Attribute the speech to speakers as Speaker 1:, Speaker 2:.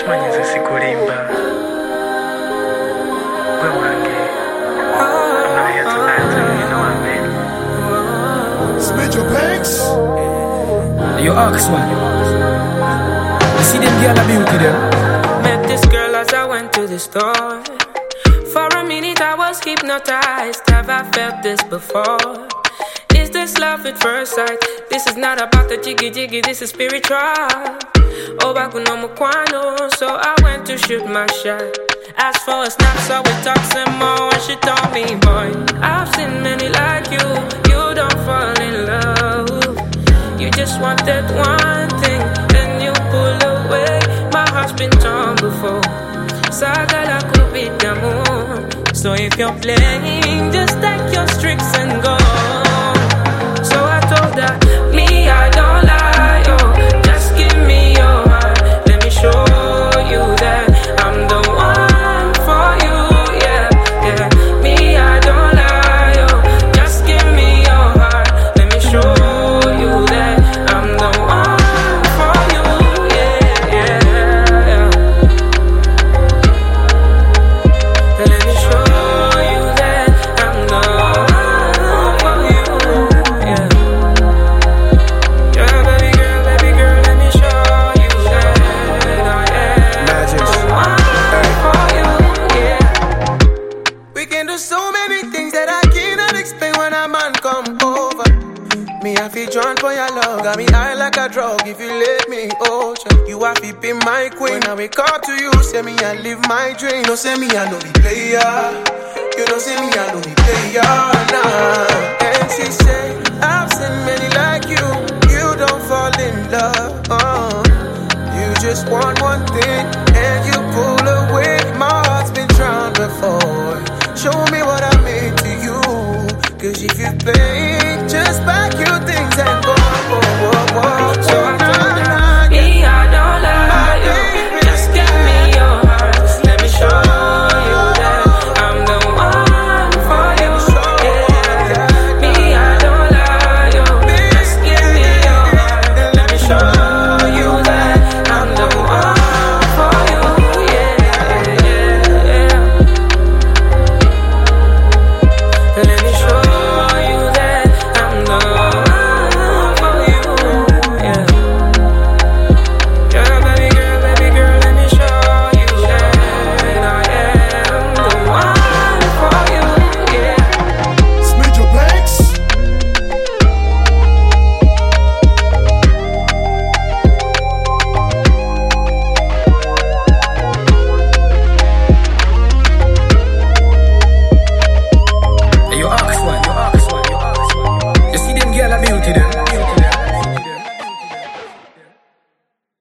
Speaker 1: Chimanyeze sikulimba we wange. I'm not here to lie to you, you know what I mean.
Speaker 2: Spit your banks.
Speaker 3: You ask one. You see them girl a beauty them.
Speaker 4: Met this girl as I went to the store. For a minute I was hypnotized. Have I felt this before? Is this love at first sight? This is not about the jiggy jiggy, this is spiritual. Oh, back when I'm a quano, so I went to shoot my shot. Asked for a snap, so we talked some more. And she told me, boy, I've seen many like you. You don't fall in love. You just want that one thing, then you pull away. My heart's been torn before. Sagala could be the moon. So if you're playing, just take your tricks and go. So I told her, me, I don't lie, oh. Just give me your heart. Let me show you that I'm the one for you, yeah, yeah. Me, I don't lie, oh. Just give me your heart. Let me show you that I'm the one for you, yeah, yeah, yeah. Let me show you that I'm the one for you, yeah. Yeah, baby girl, let me show you that I am the one for you, yeah.
Speaker 2: We can do so many things that I cannot explain when a man come over. Me, I feel drawn for your love. Got me high like a drug if you let me hold you. You have to be my queen. When I wake up to you, say me I live my dream. Don't say me I know the player. You don't say me I know the player, nah. And she say, I've seen many like you. You don't fall in love, You just want one thing and you pull away. My heart's been drowned before. Show me what I mean to you. Cause if you play, just pack your things and go.
Speaker 4: So I told her, me, I don't lie, yo. Just give me your heart. Let me show you that I'm the one for you, yeah. Me, I don't lie, yo. Just give me your heart. Let me show you that I'm the one for you, yeah, yeah, yeah. Let me show you that I'm the one for you, yeah. Yeah, baby girl, let me show you that I am the one for you, yeah.
Speaker 2: Spit your banks.
Speaker 3: You ask one. You see them girl a beauty them.